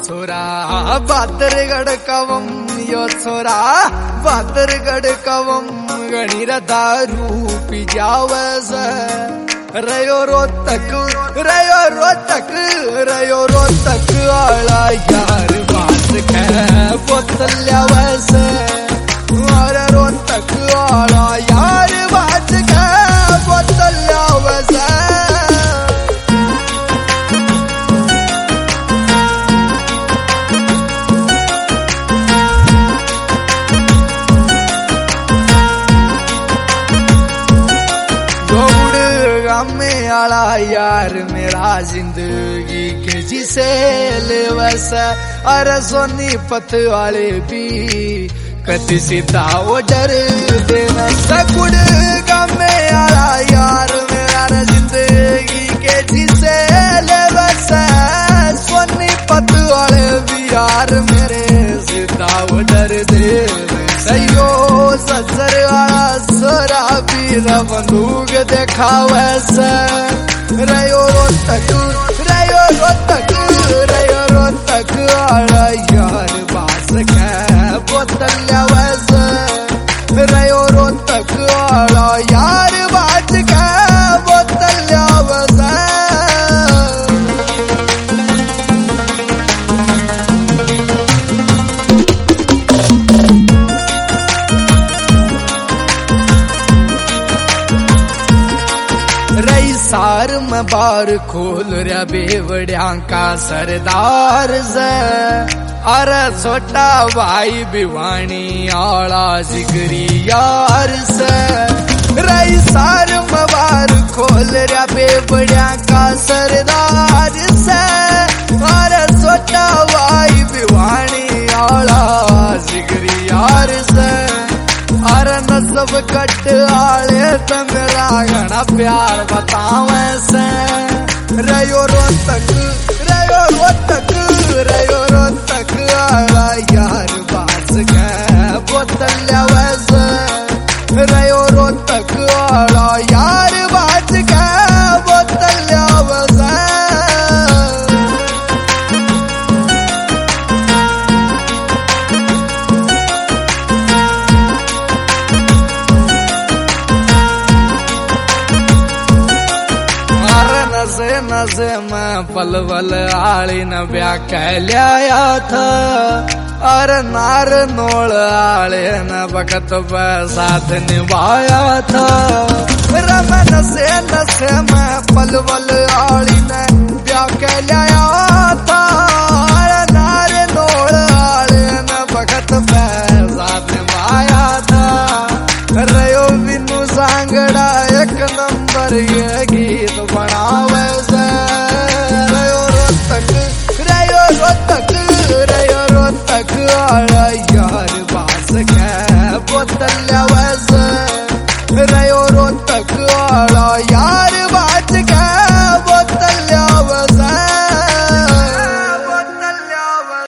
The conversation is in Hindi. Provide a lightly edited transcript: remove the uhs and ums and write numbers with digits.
छोरा बादरगढ़ कवम यो छोरा बादरगढ़ कवम गणिर दारू पी जावस रयो रोतक आला यार बात कह बोतल ल्यावस और रोतक आला यार बात कह बोतल ल्यावस में आला यार मेरा जिंदगी के जिसे लेवस अरे सोनीपत वाले भी कति सीता वो डर देना सकुड़ में आला यार मेरा जिंदगी के जिसे लेवस सोनीपत वाले भी यार मेरे सीता वो डर दे सयो ससर सोरा बीर बंदूक देखावस रयो रोतक आला यार बास कह बोतल ल्यावस रयो रोतक आला यार बास कह बोतल ल्यावस सार में बार खोल रहा बेवड़िया का सरदार से अरे छोटा भाई भिवानी आला जिगरी यार से रही सार में बार खोल रहा बेवड़िया का सरदार से अरे छोटा भाई भिवानी आला जिगरी यार से अरे नसब कट आले तो मेरा घना प्यार बतावे से रयो रोतक आला यार बास कह बोतल ल्यावस रयो रोतक आला यार बास कह बोतल ल्यावस नशे में पलवल आली न ब्याह कह लिया था और नार नोल आले न बकत साथ निभाया था रम नशे में पलवल आली न ब्याह कह लिया था और नार नोल आले न बकत साथ निभाया था रयो बिनु सांगड़ा एक नंबर ये